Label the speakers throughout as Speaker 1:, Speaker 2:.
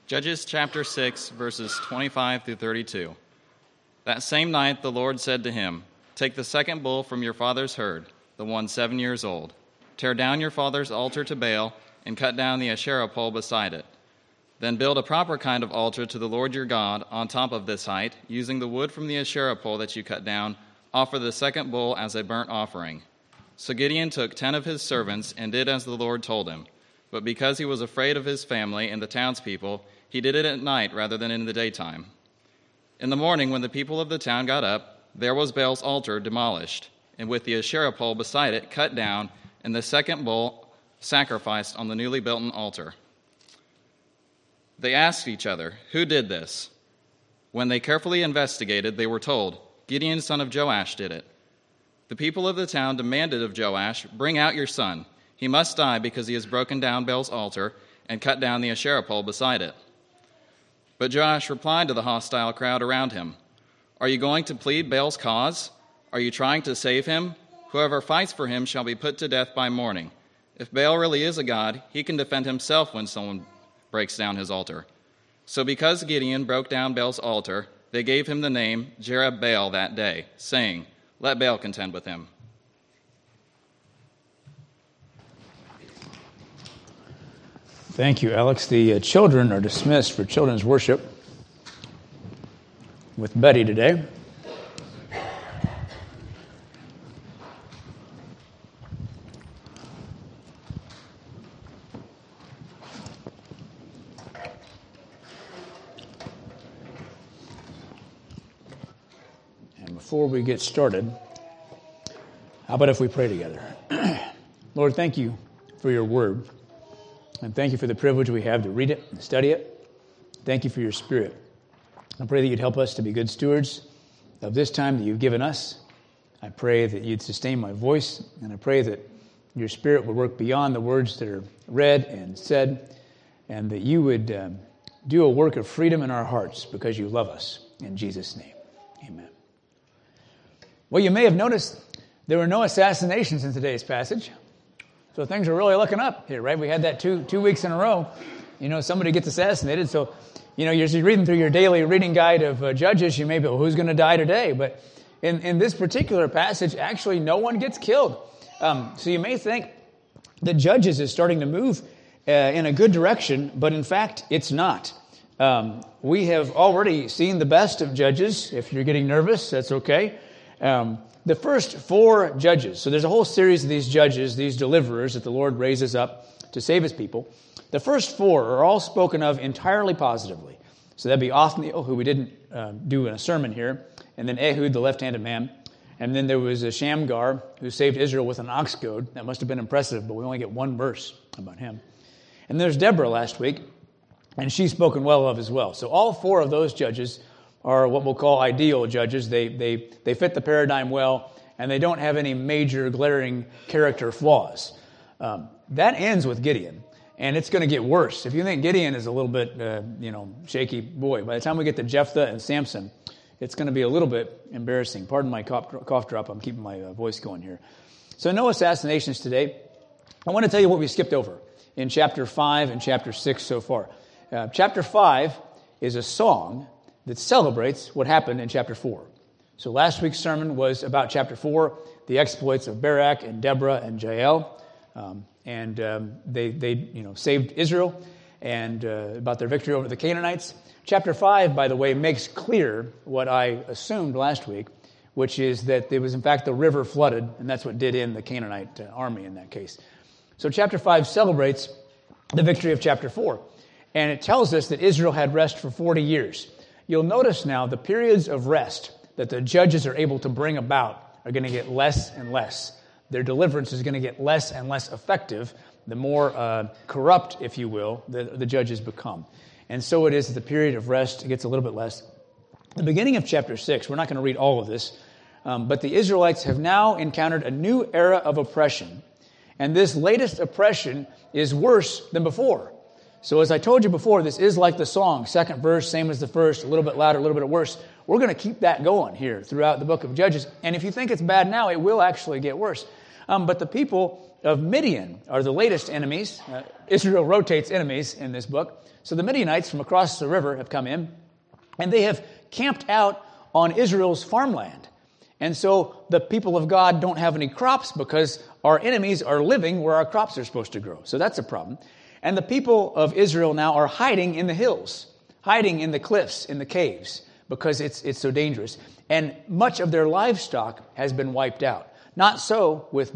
Speaker 1: Judges chapter 6, verses 25 through 32. That same night the Lord said to him, "Take the second bull from your father's herd, the one 7 years old. Tear down your father's altar to Baal and cut down the Asherah pole beside it. Then build a proper kind of altar to the Lord your God on top of this height, using the wood from the Asherah pole that you cut down. Offer the second bull as a burnt offering." So Gideon took 10 of his servants and did as the Lord told him. But because he was afraid of his family and the townspeople, he did it at night rather than in the daytime. In the morning, when the people of the town got up, there was Baal's altar demolished, and with the Asherah pole beside it cut down, and the second bull sacrificed on the newly built altar. They asked each other, "Who did this?" When they carefully investigated, they were told, "Gideon, son of Joash, did it." The people of the town demanded of Joash, "Bring out your son. He must die because he has broken down Baal's altar and cut down the Asherah pole beside it." But Joash replied to the hostile crowd around him, "Are you going to plead Baal's cause? Are you trying to save him? Whoever fights for him shall be put to death by morning. If Baal really is a god, he can defend himself when someone breaks down his altar." So because Gideon broke down Baal's altar, they gave him the name Jerub-Baal that day, saying, "Let Baal contend with him."
Speaker 2: Thank you, Alex. The children are dismissed for children's worship with Betty today. And before we get started, how about if we pray together? Lord, thank you for your word. And thank you for the privilege we have to read it and study it. Thank you for your Spirit. I pray that you'd help us to be good stewards of this time that you've given us. I pray that you'd sustain my voice, and I pray that your Spirit would work beyond the words that are read and said, and that you would do a work of freedom in our hearts because you love us. In Jesus' name, amen. Well, you may have noticed there were no assassinations in today's passage. So things are really looking up here, right? We had that two weeks in a row. Somebody gets assassinated. So, as you're reading through your daily reading guide of Judges, you may be, well, who's going to die today? But in this particular passage, actually, no one gets killed. So you may think that Judges is starting to move in a good direction, but in fact, it's not. We have already seen the best of Judges. If you're getting nervous, that's okay. The first 4 judges, so there's a whole series of these judges, these deliverers that the Lord raises up to save his people. The first 4 are all spoken of entirely positively. So that'd be Othniel, who we didn't do in a sermon here, and then Ehud, the left-handed man. And then there was Shamgar, who saved Israel with an ox goad. That must have been impressive, but we only get one verse about him. And there's Deborah last week, and she's spoken well of as well. So all 4 of those judges are what we'll call ideal judges. They fit the paradigm well, and they don't have any major glaring character flaws. That ends with Gideon, and it's going to get worse. If you think Gideon is a little bit, shaky, boy, by the time we get to Jephthah and Samson, it's going to be a little bit embarrassing. Pardon my cough drop. I'm keeping my voice going here. So no assassinations today. I want to tell you what we skipped over in chapter 5 and chapter 6 so far. Chapter 5 is a song that celebrates what happened in chapter 4. So last week's sermon was about chapter 4, the exploits of Barak and Deborah and Jael, and they saved Israel, and about their victory over the Canaanites. Chapter 5, by the way, makes clear what I assumed last week, which is that there was in fact the river flooded, and that's what did in the Canaanite army in that case. So chapter 5 celebrates the victory of chapter 4, and it tells us that Israel had rest for 40 years. You'll notice now the periods of rest that the judges are able to bring about are going to get less and less. Their deliverance is going to get less and less effective the more corrupt, if you will, the judges become. And so it is that the period of rest gets a little bit less. The beginning of chapter 6, we're not going to read all of this, but the Israelites have now encountered a new era of oppression. And this latest oppression is worse than before. So as I told you before, this is like the song. Second verse, same as the first, a little bit louder, a little bit worse. We're going to keep that going here throughout the book of Judges. And if you think it's bad now, it will actually get worse. But the people of Midian are the latest enemies. Israel rotates enemies in this book. So the Midianites from across the river have come in, and they have camped out on Israel's farmland. And so the people of God don't have any crops because our enemies are living where our crops are supposed to grow. So that's a problem. And the people of Israel now are hiding in the hills, hiding in the cliffs, in the caves, because it's so dangerous. And much of their livestock has been wiped out. Not so with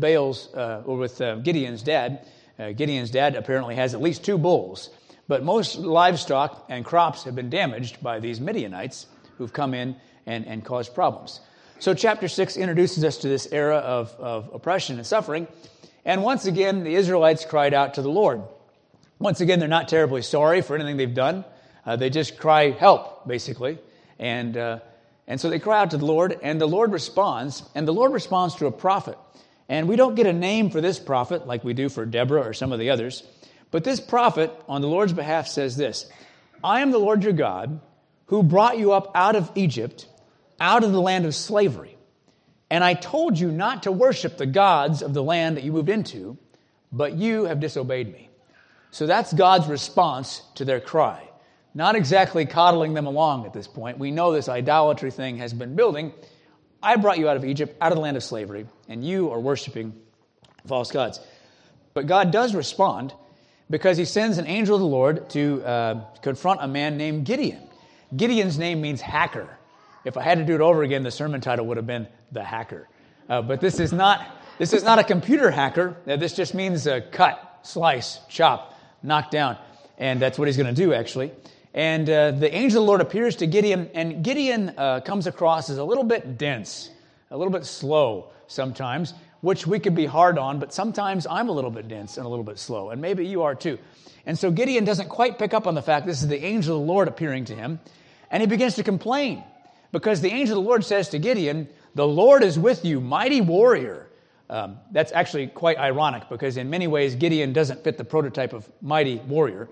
Speaker 2: Gideon's dad. Gideon's dad apparently has at least 2 bulls. But most livestock and crops have been damaged by these Midianites who've come in and caused problems. So chapter 6 introduces us to this era of oppression and suffering. And once again, the Israelites cried out to the Lord. Once again, they're not terribly sorry for anything they've done. They just cry, help, basically. And so they cry out to the Lord, and the Lord responds. And the Lord responds to a prophet. And we don't get a name for this prophet like we do for Deborah or some of the others. But this prophet, on the Lord's behalf, says this: I am the Lord your God, who brought you up out of Egypt, out of the land of slavery. And I told you not to worship the gods of the land that you moved into, but you have disobeyed me. So that's God's response to their cry. Not exactly coddling them along at this point. We know this idolatry thing has been building. I brought you out of Egypt, out of the land of slavery, and you are worshiping false gods. But God does respond because he sends an angel of the Lord to confront a man named Gideon. Gideon's name means hacker. If I had to do it over again, the sermon title would have been The Hacker. But this is not a computer hacker. This just means cut, slice, chop, knock down. And that's what he's going to do, actually. And the angel of the Lord appears to Gideon, and Gideon comes across as a little bit dense, a little bit slow sometimes, which we could be hard on, but sometimes I'm a little bit dense and a little bit slow, and maybe you are too. And so Gideon doesn't quite pick up on the fact this is the angel of the Lord appearing to him, and he begins to complain, because the angel of the Lord says to Gideon, the Lord is with you, mighty warrior. That's actually quite ironic, because in many ways Gideon doesn't fit the prototype of mighty warrior.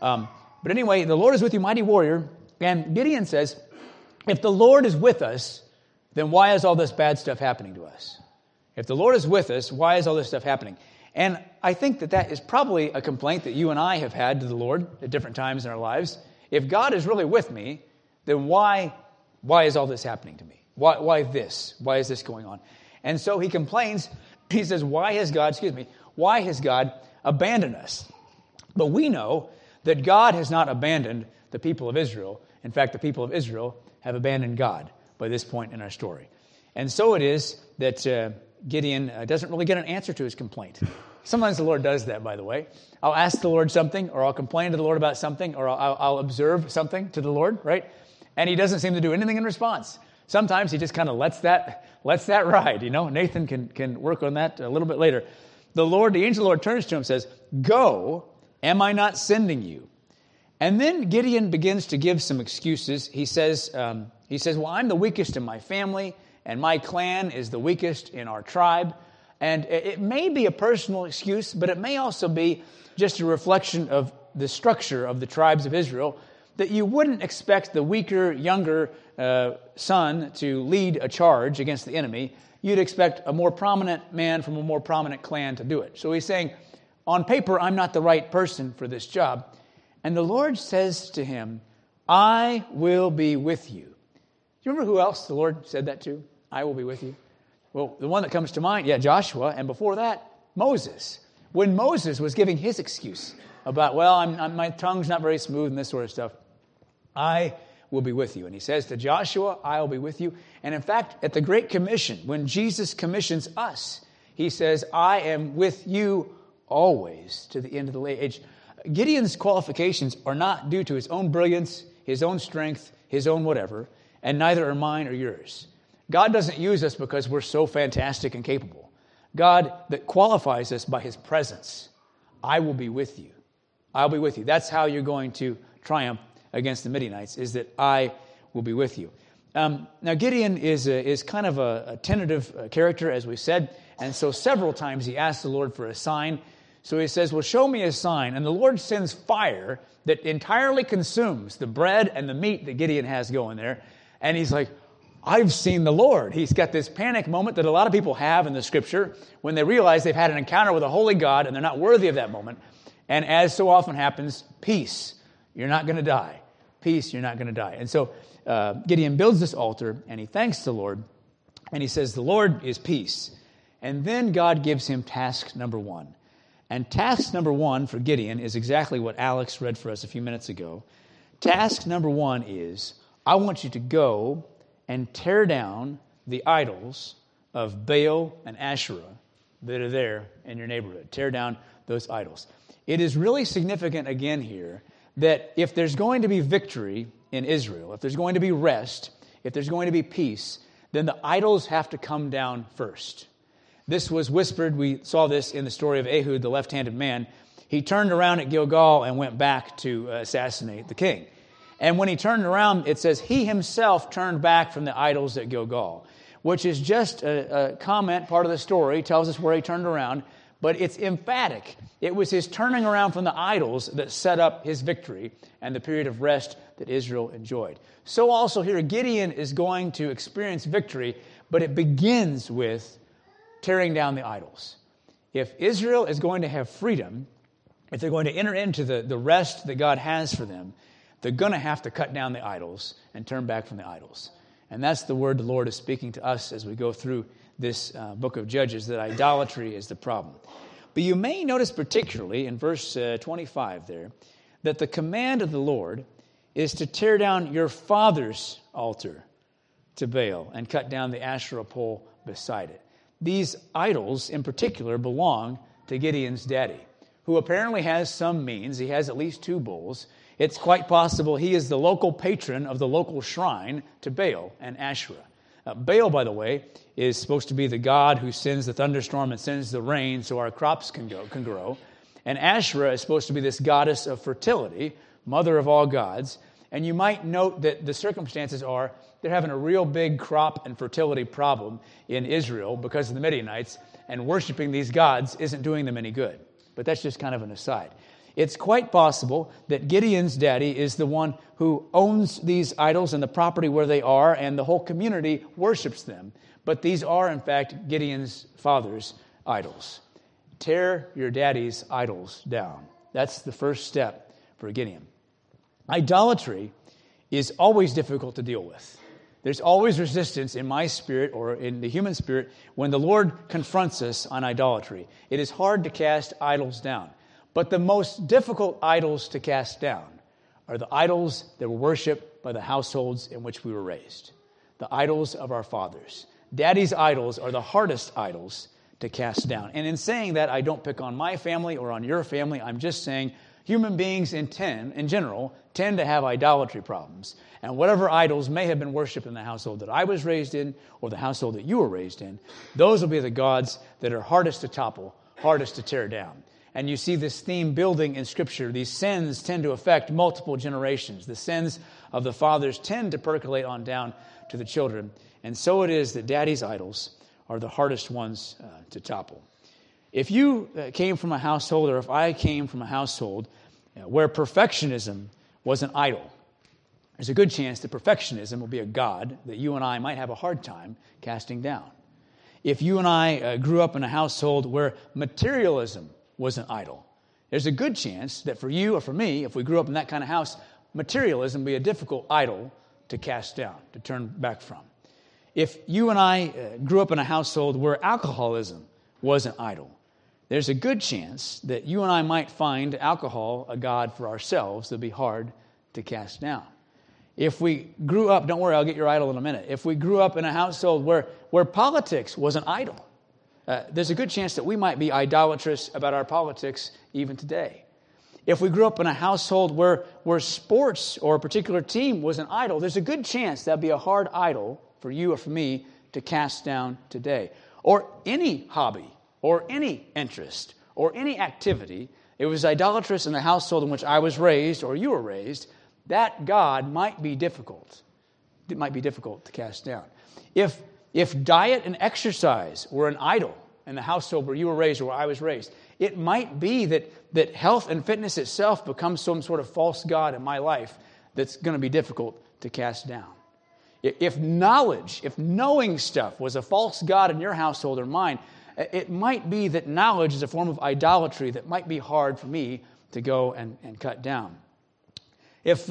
Speaker 2: But anyway, the Lord is with you, mighty warrior. And Gideon says, if the Lord is with us, then why is all this bad stuff happening to us? If the Lord is with us, why is all this stuff happening? And I think that is probably a complaint that you and I have had to the Lord at different times in our lives. If God is really with me, then why is all this happening to me? Why this? Why is this going on? And so he complains. He says, why has God abandoned us? But we know that God has not abandoned the people of Israel. In fact, the people of Israel have abandoned God by this point in our story. And so it is that Gideon doesn't really get an answer to his complaint. Sometimes the Lord does that, by the way. I'll ask the Lord something, or I'll complain to the Lord about something, or I'll observe something to the Lord, right? And he doesn't seem to do anything in response. Sometimes he just kind of lets that ride, you know. Nathan can work on that a little bit later. The angel of the Lord turns to him and says, go, am I not sending you? And then Gideon begins to give some excuses. He says, well, I'm the weakest in my family, and my clan is the weakest in our tribe. And it may be a personal excuse, but it may also be just a reflection of the structure of the tribes of Israel, that you wouldn't expect the weaker, younger son to lead a charge against the enemy. You'd expect a more prominent man from a more prominent clan to do it. So he's saying, on paper, I'm not the right person for this job. And the Lord says to him, I will be with you. Do you remember who else the Lord said that to? I will be with you. Well, the one that comes to mind, Joshua, and before that, Moses. When Moses was giving his excuse about, my tongue's not very smooth and this sort of stuff, I will be with you. And he says to Joshua, I will be with you. And in fact, at the Great Commission, when Jesus commissions us, he says, I am with you always to the end of the age. Gideon's qualifications are not due to his own brilliance, his own strength, his own whatever, and neither are mine or yours. God doesn't use us because we're so fantastic and capable. God that qualifies us by his presence. I will be with you. I'll be with you. That's how you're going to triumph against the Midianites, is that I will be with you. Now, Gideon is kind of a tentative character, as we said, and so several times he asks the Lord for a sign. So he says, well, show me a sign. And the Lord sends fire that entirely consumes the bread and the meat that Gideon has going there. And he's like, I've seen the Lord. He's got this panic moment that a lot of people have in the Scripture when they realize they've had an encounter with a holy God and they're not worthy of that moment. And as so often happens, peace, you're not going to die. Peace, you're not going to die. And so Gideon builds this altar and he thanks the Lord and he says, the Lord is peace. And then God gives him task number 1. And task number 1 for Gideon is exactly what Alex read for us a few minutes ago. Task number 1 is, I want you to go and tear down the idols of Baal and Asherah that are there in your neighborhood. Tear down those idols. It is really significant again here that if there's going to be victory in Israel, if there's going to be rest, if there's going to be peace, then the idols have to come down first. This was whispered, we saw this in the story of Ehud, the left-handed man. He turned around at Gilgal and went back to assassinate the king. And when he turned around, it says he himself turned back from the idols at Gilgal, which is just a comment, part of the story, tells us where he turned around, but it's emphatic. It was his turning around from the idols that set up his victory and the period of rest that Israel enjoyed. So also here, Gideon is going to experience victory, but it begins with tearing down the idols. If Israel is going to have freedom, if they're going to enter into the rest that God has for them, they're going to have to cut down the idols and turn back from the idols. And that's the word the Lord is speaking to us as we go through this book of Judges, that idolatry is the problem. But you may notice particularly in verse 25 there, that the command of the Lord is to tear down your father's altar to Baal and cut down the Asherah pole beside it. These idols in particular belong to Gideon's daddy, who apparently has some means. He has at least 2 bulls. It's quite possible he is the local patron of the local shrine to Baal and Asherah. Baal, by the way, is supposed to be the god who sends the thunderstorm and sends the rain so our crops can grow. And Asherah is supposed to be this goddess of fertility, mother of all gods. And you might note that the circumstances are they're having a real big crop and fertility problem in Israel because of the Midianites, and worshiping these gods isn't doing them any good. But that's just kind of an aside. It's quite possible that Gideon's daddy is the one who owns these idols and the property where they are, and the whole community worships them. But these are, in fact, Gideon's father's idols. Tear your daddy's idols down. That's the first step for Gideon. Idolatry is always difficult to deal with. There's always resistance in my spirit or in the human spirit when the Lord confronts us on idolatry. It is hard to cast idols down. But the most difficult idols to cast down are the idols that were worshipped by the households in which we were raised. The idols of our fathers. Daddy's idols are the hardest idols to cast down. And in saying that, I don't pick on my family or on your family. I'm just saying human beings in general tend to have idolatry problems. And whatever idols may have been worshipped in the household that I was raised in or the household that you were raised in, those will be the gods that are hardest to topple, hardest to tear down. And you see this theme building in Scripture. These sins tend to affect multiple generations. The sins of the fathers tend to percolate on down to the children. And so it is that daddy's idols are the hardest ones to topple. If you came from a household, or if I came from a household where perfectionism was an idol, there's a good chance that perfectionism will be a god that you and I might have a hard time casting down. If you and I grew up in a household where materialism was an idol, there's a good chance that for you or for me, if we grew up in that kind of house, materialism would be a difficult idol to cast down, to turn back from. If you and I grew up in a household where alcoholism was an idol, there's a good chance that you and I might find alcohol a god for ourselves that would be hard to cast down. If we grew up, don't worry, I'll get your idol in a minute. If we grew up in a household where politics was an idol, there's a good chance that we might be idolatrous about our politics even today. If we grew up in a household where sports or a particular team was an idol, there's a good chance that'd be a hard idol for you or for me to cast down today. Or any hobby, or any interest, or any activity, it was idolatrous in the household in which I was raised or you were raised, that God might be difficult. It might be difficult to cast down. If diet and exercise were an idol in the household where you were raised or where I was raised, it might be that health and fitness itself becomes some sort of false god in my life that's going to be difficult to cast down. If knowledge, if knowing stuff was a false god in your household or mine, it might be that knowledge is a form of idolatry that might be hard for me to go and cut down. If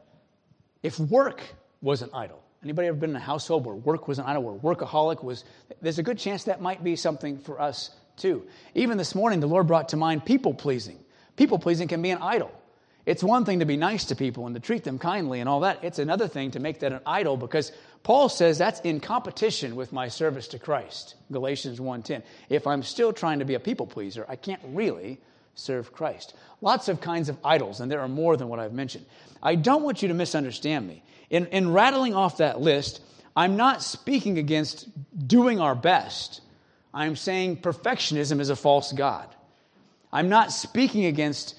Speaker 2: work was an idol, anybody ever been in a household where work was an idol, where workaholic was, there's a good chance that might be something for us too. Even this morning, the Lord brought to mind people-pleasing. People-pleasing can be an idol. It's one thing to be nice to people and to treat them kindly and all that. It's another thing to make that an idol, because Paul says that's in competition with my service to Christ. Galatians 1:10. If I'm still trying to be a people pleaser, I can't really serve Christ. Lots of kinds of idols, and there are more than what I've mentioned. I don't want you to misunderstand me. In rattling off that list, I'm not speaking against doing our best. I'm saying perfectionism is a false god. I'm not speaking against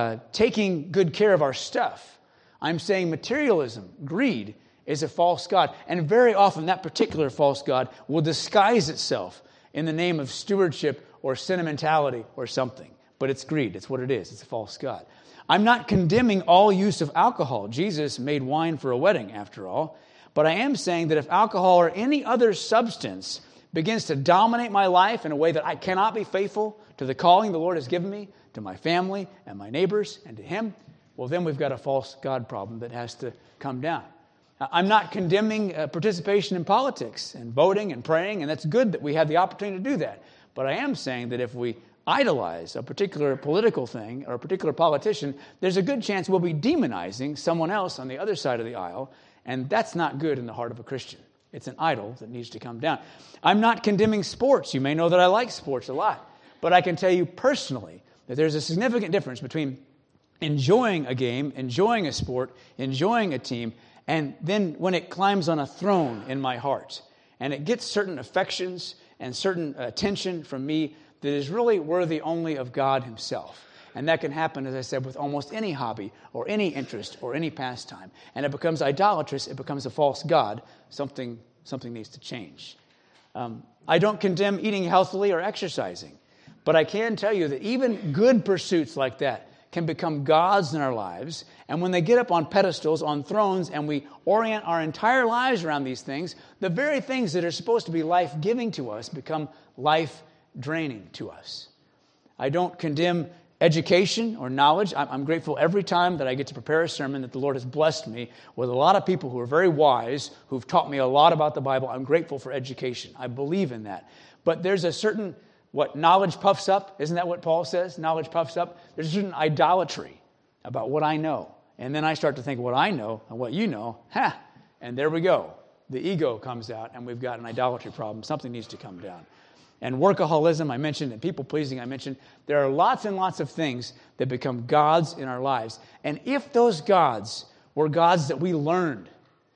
Speaker 2: taking good care of our stuff. I'm saying materialism, greed, is a false god. And very often that particular false god will disguise itself in the name of stewardship or sentimentality or something. But it's greed. It's what it is. It's a false god. I'm not condemning all use of alcohol. Jesus made wine for a wedding, after all. But I am saying that if alcohol or any other substance begins to dominate my life in a way that I cannot be faithful to the calling the Lord has given me, to my family and my neighbors and to Him, well, then we've got a false god problem that has to come down. I'm not condemning participation in politics and voting and praying, and that's good that we have the opportunity to do that. But I am saying that if we idolize a particular political thing or a particular politician, there's a good chance we'll be demonizing someone else on the other side of the aisle, and that's not good in the heart of a Christian. It's an idol that needs to come down. I'm not condemning sports. You may know that I like sports a lot, but I can tell you personally that there's a significant difference between enjoying a game, enjoying a sport, enjoying a team, and then when it climbs on a throne in my heart, and it gets certain affections and certain attention from me that is really worthy only of God Himself. And that can happen, as I said, with almost any hobby or any interest or any pastime. And it becomes idolatrous. It becomes a false god. Something needs to change. I don't condemn eating healthily or exercising. But I can tell you that even good pursuits like that can become gods in our lives. And when they get up on pedestals, on thrones, and we orient our entire lives around these things, the very things that are supposed to be life-giving to us become life-draining to us. I don't condemn education or knowledge. I'm grateful every time that I get to prepare a sermon that the Lord has blessed me with a lot of people who are very wise, who've taught me a lot about the Bible. I'm grateful for education. I believe in that. But there's a certain, knowledge puffs up? Isn't that what Paul says? Knowledge puffs up. There's a certain idolatry about what I know. And then I start to think what I know and what you know, and there we go. The ego comes out and we've got an idolatry problem. Something needs to come down. And workaholism, I mentioned, and people-pleasing, I mentioned. There are lots and lots of things that become gods in our lives. And if those gods were gods that we learned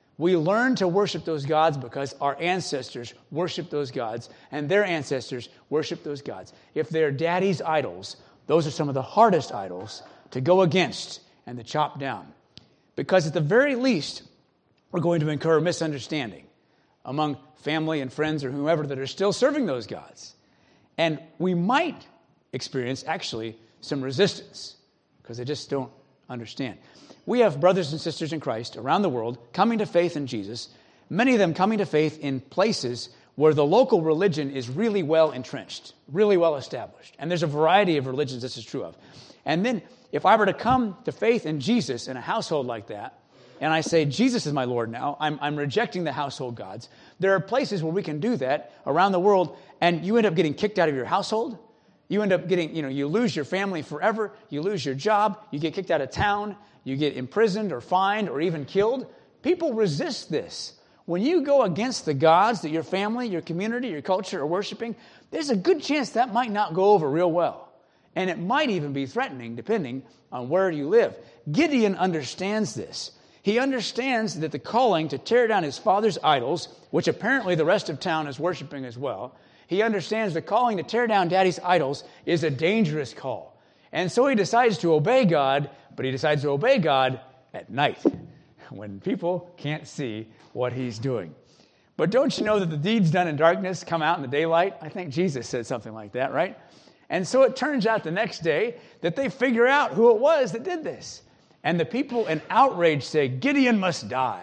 Speaker 2: to worship those gods because our ancestors worshiped those gods, and their ancestors worshiped those gods. If they're daddy's idols, those are some of the hardest idols to go against and to chop down. Because at the very least, we're going to incur misunderstanding among family and friends or whoever that are still serving those gods. And we might experience, actually, some resistance because they just don't understand. We have brothers and sisters in Christ around the world coming to faith in Jesus, many of them coming to faith in places where the local religion is really well entrenched, really well established. And there's a variety of religions this is true of. And then if I were to come to faith in Jesus in a household like that, and I say, Jesus is my Lord now, I'm rejecting the household gods. There are places where we can do that around the world, and you end up getting kicked out of your household. You end up getting, you lose your family forever. You lose your job. You get kicked out of town. You get imprisoned or fined or even killed. People resist this. When you go against the gods that your family, your community, your culture are worshiping, there's a good chance that might not go over real well. And it might even be threatening depending on where you live. Gideon understands this. He understands that the calling to tear down his father's idols, which apparently the rest of town is worshiping as well, he understands the calling to tear down daddy's idols is a dangerous call. And so he decides to obey God, but he decides to obey God at night when people can't see what he's doing. But don't you know that the deeds done in darkness come out in the daylight? I think Jesus said something like that, right? And so it turns out the next day that they figure out who it was that did this. And the people in outrage say, Gideon must die.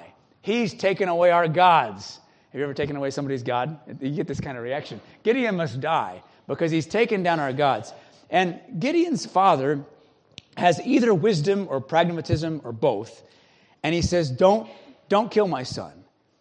Speaker 2: He's taken away our gods. Have you ever taken away somebody's god? You get this kind of reaction. Gideon must die because he's taken down our gods. And Gideon's father has either wisdom or pragmatism or both. And he says, don't kill my son.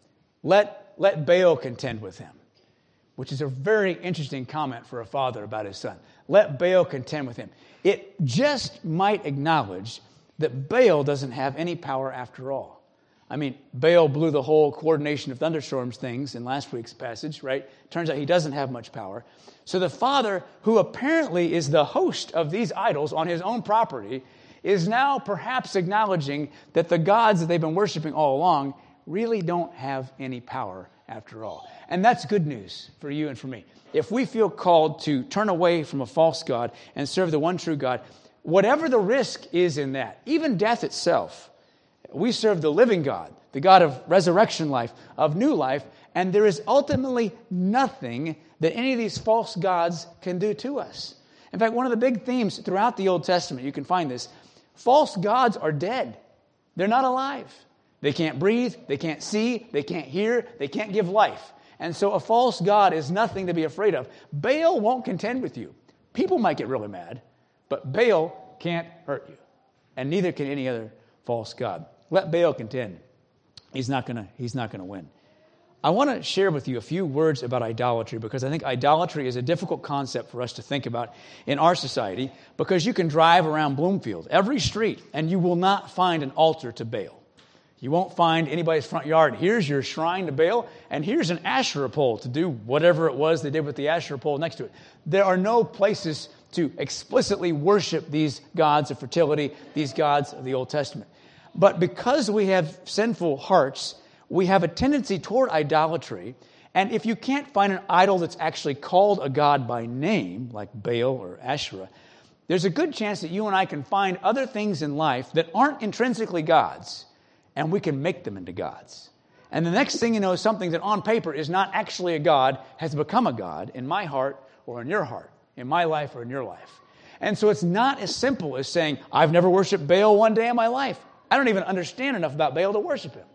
Speaker 2: Let Baal contend with him, which is a very interesting comment for a father about his son. Let Baal contend with him. It just might acknowledge that Baal doesn't have any power after all. I mean, Baal blew the whole coordination of thunderstorms things in last week's passage, right? Turns out he doesn't have much power. So the father, who apparently is the host of these idols on his own property, is now perhaps acknowledging that the gods that they've been worshiping all along really don't have any power after all. And that's good news for you and for me. If we feel called to turn away from a false god and serve the one true God, whatever the risk is in that, even death itself, we serve the living God, the God of resurrection life, of new life, and there is ultimately nothing that any of these false gods can do to us. In fact, one of the big themes throughout the Old Testament, you can find this, false gods are dead. They're not alive. They can't breathe, they can't see, they can't hear, they can't give life. And so a false god is nothing to be afraid of. Baal won't contend with you. People might get really mad, but Baal can't hurt you. And neither can any other false god. Let Baal contend. He's not going to win. I want to share with you a few words about idolatry because I think idolatry is a difficult concept for us to think about in our society because you can drive around Bloomfield, every street, and you will not find an altar to Baal. You won't find anybody's front yard. Here's your shrine to Baal, and here's an Asherah pole to do whatever it was they did with the Asherah pole next to it. There are no places to explicitly worship these gods of fertility, these gods of the Old Testament. But because we have sinful hearts, we have a tendency toward idolatry. And if you can't find an idol that's actually called a god by name, like Baal or Asherah, there's a good chance that you and I can find other things in life that aren't intrinsically gods, and we can make them into gods. And the next thing you know, something that on paper is not actually a god has become a god in my heart or in your heart, in my life or in your life. And so it's not as simple as saying, I've never worshiped Baal one day in my life. I don't even understand enough about Baal to worship him.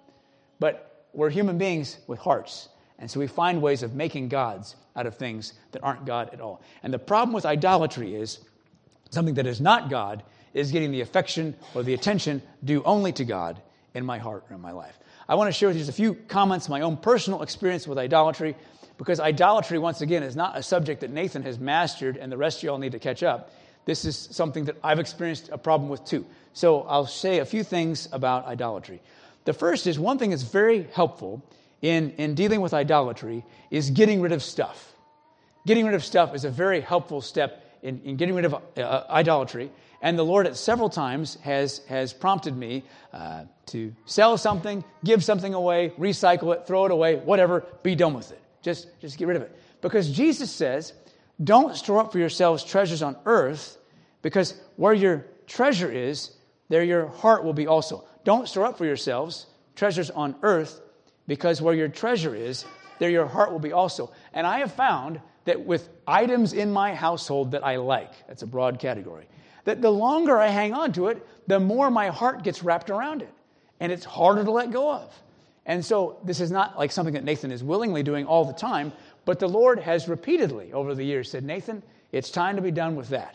Speaker 2: But we're human beings with hearts. And so we find ways of making gods out of things that aren't God at all. And the problem with idolatry is something that is not God is getting the affection or the attention due only to God in my heart or in my life. I want to share with you just a few comments, my own personal experience with idolatry, because idolatry, once again, is not a subject that Nathan has mastered and the rest of you all need to catch up. This is something that I've experienced a problem with too. So I'll say a few things about idolatry. The first is one thing that's very helpful in dealing with idolatry is getting rid of stuff. Getting rid of stuff is a very helpful step in getting rid of idolatry. And the Lord at several times has prompted me to sell something, give something away, recycle it, throw it away, whatever, be done with it. Just get rid of it. Because Jesus says, don't store up for yourselves treasures on earth, because where your treasure is, there your heart will be also. Don't store up for yourselves treasures on earth, because where your treasure is, there your heart will be also. And I have found that with items in my household that I like, that's a broad category, that the longer I hang on to it, the more my heart gets wrapped around it. And it's harder to let go of. And so this is not like something that Nathan is willingly doing all the time, but the Lord has repeatedly over the years said, Nathan, it's time to be done with that.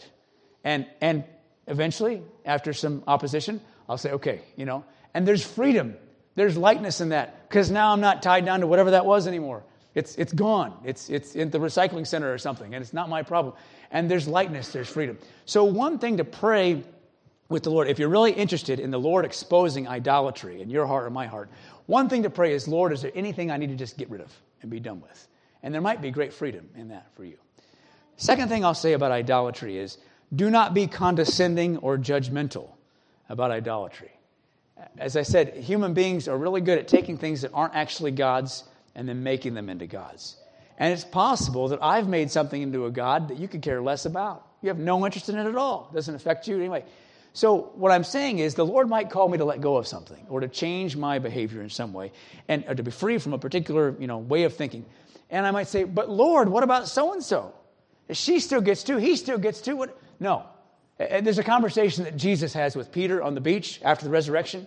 Speaker 2: And eventually, after some opposition, I'll say, okay, and there's freedom. There's lightness in that, because now I'm not tied down to whatever that was anymore. It's gone. It's in the recycling center or something, and it's not my problem. And there's lightness, there's freedom. So one thing to pray with the Lord, if you're really interested in the Lord exposing idolatry in your heart or my heart, one thing to pray is, Lord, is there anything I need to just get rid of and be done with? And there might be great freedom in that for you. Second thing I'll say about idolatry is, do not be condescending or judgmental about idolatry. As I said, human beings are really good at taking things that aren't actually gods and then making them into gods. And it's possible that I've made something into a god that you could care less about. You have no interest in it at all. It doesn't affect you anyway. So what I'm saying is the Lord might call me to let go of something or to change my behavior in some way or to be free from a particular way of thinking. And I might say, but Lord, what about so-and-so? She still gets to, he still gets to. What? No. There's a conversation that Jesus has with Peter on the beach after the resurrection.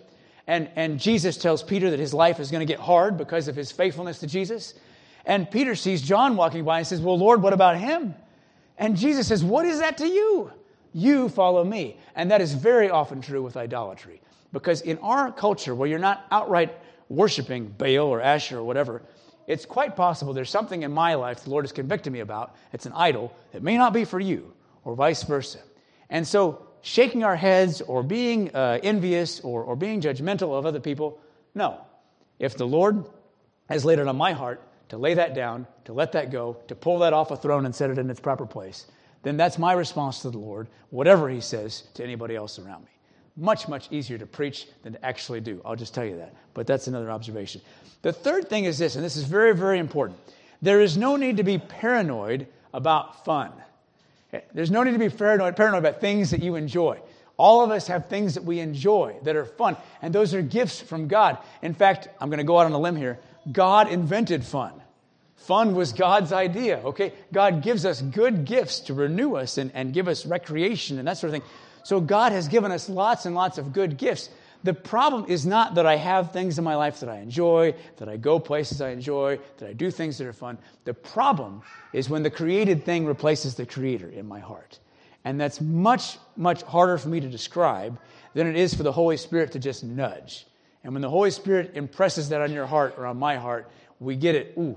Speaker 2: And Jesus tells Peter that his life is going to get hard because of his faithfulness to Jesus. And Peter sees John walking by and says, well, Lord, what about him? And Jesus says, what is that to you? You follow me. And that is very often true with idolatry. Because in our culture, where you're not outright worshiping Baal or Asher or whatever, it's quite possible there's something in my life the Lord has convicted me about. It's an idol that may not be for you, or vice versa. And so shaking our heads or being envious or being judgmental of other people, no. If the Lord has laid it on my heart to lay that down, to let that go, to pull that off a throne and set it in its proper place, then that's my response to the Lord, whatever he says to anybody else around me. Much, much easier to preach than to actually do. I'll just tell you that. But that's another observation. The third thing is this, and this is very, very important. There is no need to be paranoid about fun. There's no need to be paranoid about things that you enjoy. All of us have things that we enjoy that are fun, and those are gifts from God. In fact, I'm going to go out on a limb here. God invented fun. Fun was God's idea, okay? God gives us good gifts to renew us and give us recreation and that sort of thing. So God has given us lots and lots of good gifts. The problem is not that I have things in my life that I enjoy, that I go places I enjoy, that I do things that are fun. The problem is when the created thing replaces the creator in my heart. And that's much, much harder for me to describe than it is for the Holy Spirit to just nudge. And when the Holy Spirit impresses that on your heart or on my heart, we get it. Ooh,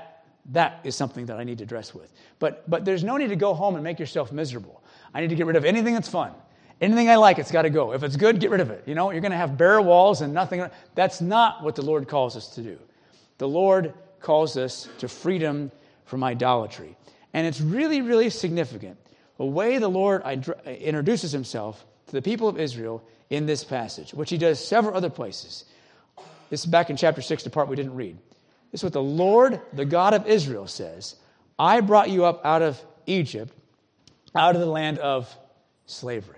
Speaker 2: that is something that I need to address with. But there's no need to go home and make yourself miserable. I need to get rid of anything that's fun. Anything I like, it's got to go. If it's good, get rid of it. You know, you're going to have bare walls and nothing. That's not what the Lord calls us to do. The Lord calls us to freedom from idolatry. And it's really, really significant the way the Lord introduces himself to the people of Israel in this passage, which he does several other places. This is back in chapter 6, the part we didn't read. This is what the Lord, the God of Israel, says. I brought you up out of Egypt, out of the land of slavery.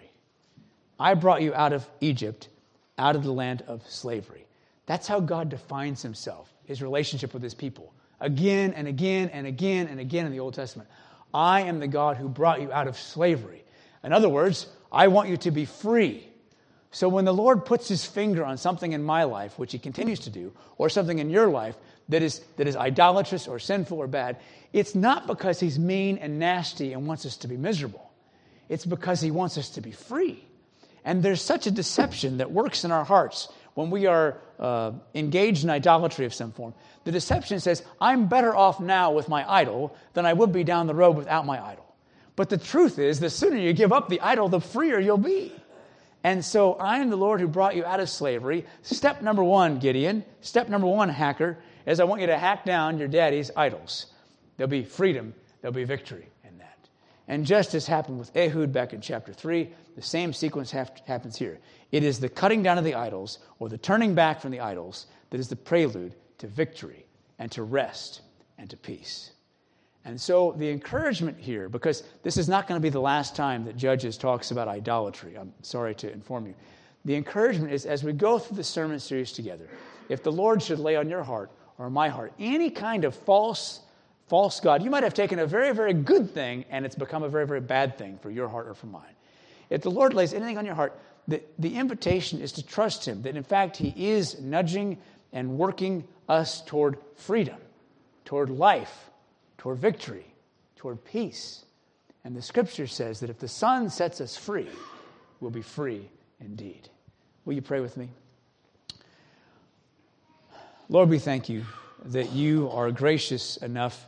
Speaker 2: I brought you out of Egypt, out of the land of slavery. That's how God defines himself, his relationship with his people. Again and again and again and again in the Old Testament. I am the God who brought you out of slavery. In other words, I want you to be free. So when the Lord puts his finger on something in my life, which he continues to do, or something in your life that is idolatrous or sinful or bad, it's not because he's mean and nasty and wants us to be miserable. It's because he wants us to be free. And there's such a deception that works in our hearts when we are engaged in idolatry of some form. The deception says, I'm better off now with my idol than I would be down the road without my idol. But the truth is, the sooner you give up the idol, the freer you'll be. And so I am the Lord who brought you out of slavery. Step number one, Gideon, step number one, hacker, is I want you to hack down your daddy's idols. There'll be freedom, there'll be victory in that. And just as happened with Ehud back in chapter 3, the same sequence happens here. It is the cutting down of the idols, or the turning back from the idols, that is the prelude to victory and to rest and to peace. And so the encouragement here, because this is not going to be the last time that Judges talks about idolatry, I'm sorry to inform you. The encouragement is, as we go through the sermon series together, if the Lord should lay on your heart or my heart any kind of false God, you might have taken a very, very good thing and it's become a very, very bad thing for your heart or for mine. If the Lord lays anything on your heart, the invitation is to trust him, that in fact he is nudging and working us toward freedom, toward life, toward victory, toward peace. And the scripture says that if the Son sets us free, we'll be free indeed. Will you pray with me? Lord, we thank you that you are gracious enough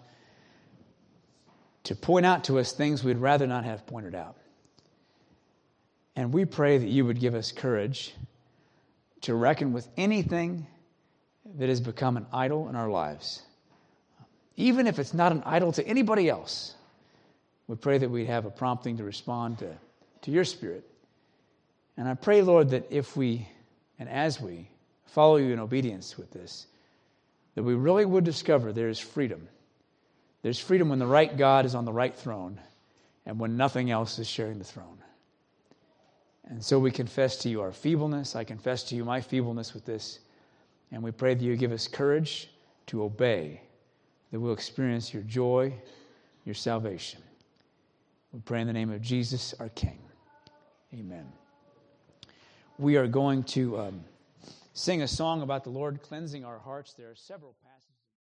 Speaker 2: to point out to us things we'd rather not have pointed out. And we pray that you would give us courage to reckon with anything that has become an idol in our lives. Even if it's not an idol to anybody else, we pray that we'd have a prompting to respond to your Spirit. And I pray, Lord, that if we, and as we, follow you in obedience with this, that we really would discover there is freedom. There's freedom when the right God is on the right throne and when nothing else is sharing the throne. And so we confess to you our feebleness. I confess to you my feebleness with this. And we pray that you give us courage to obey, that we'll experience your joy, your salvation. We pray in the name of Jesus, our King. Amen. We are going to sing a song about the Lord cleansing our hearts, there are several passages.